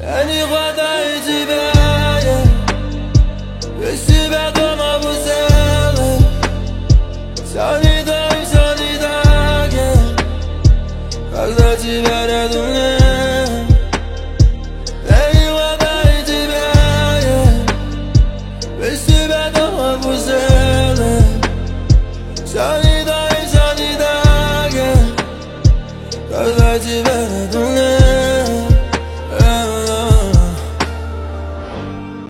Я не хватает тебя, без тебя дома пустелы. Все не то и все не так, когда тебя рядом нет. Я не хватает тебя, без тебя дома пустелы. Все не то и все не так, когда тебя